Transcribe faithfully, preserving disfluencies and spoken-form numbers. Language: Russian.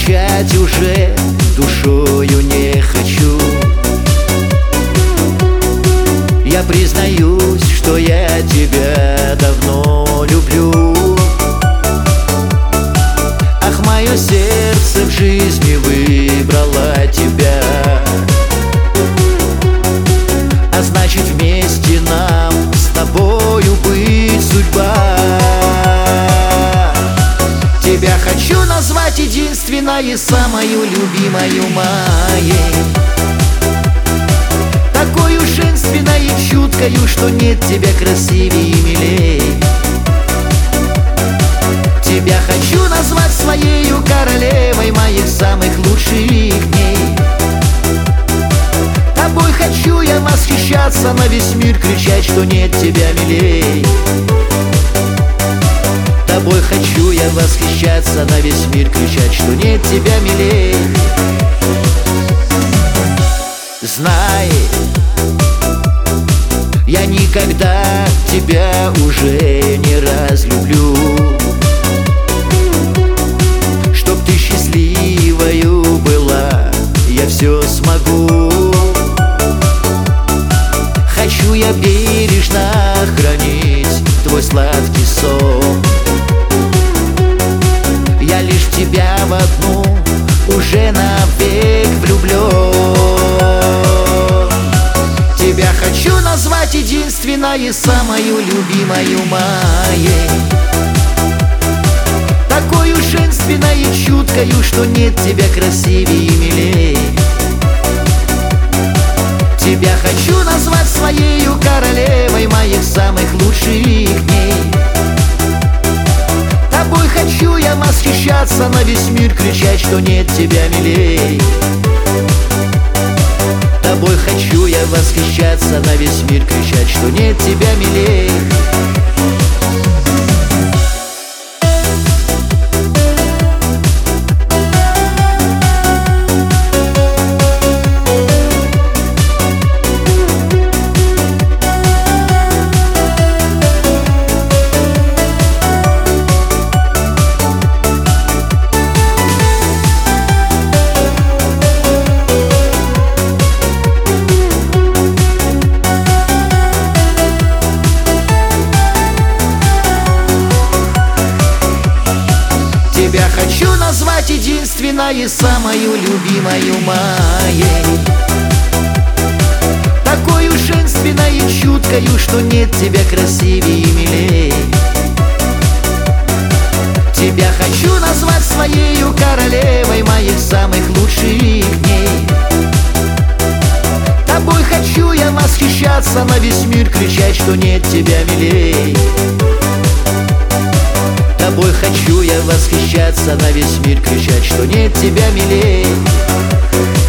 скучать уже душою не хочу. Я признаюсь, что я тебя давно люблю. Ах, мое сердце в жизни выбрало тебя, а значит вместе нам с тобою быть судьба. Тебя хочу назвать единственной и самою любимою моей, такой уж женственной и чуткою, что нет тебя красивее и милей. Тебя хочу назвать своею королевой моих самых лучших дней. Тобой хочу я восхищаться, на весь мир кричать, что нет тебя милей. Тобой хочу я восхищаться, на весь мир кричать, что нет тебя милей. Знай, я никогда тебя уже не разлюблю. Чтоб ты счастливою была, я все смогу. Хочу я бережно хранить твой сладкий сон. Я лишь в тебя в одну уже навек влюблен. Тебя хочу назвать единственной и самою любимою моей, такой уж женственной и чуткою, что нет тебя красивее и милей. Тебя хочу назвать своею королевой моих самых лучших дней. Тобой хочу я восхищаться, на весь мир кричать, что нет тебя милей. Тобой хочу я восхищаться, на весь мир кричать, что нет тебя милей. Тебя хочу назвать единственной и самою любимою моей, такой уж женственной и чуткою, что нет тебя красивее и милей. Тебя хочу назвать своею королевой моих самых лучших дней. Тобой хочу я восхищаться, на весь мир кричать, что нет тебя милей. Тобой хочу я восхищаться, на весь мир кричать, что нет тебя милей.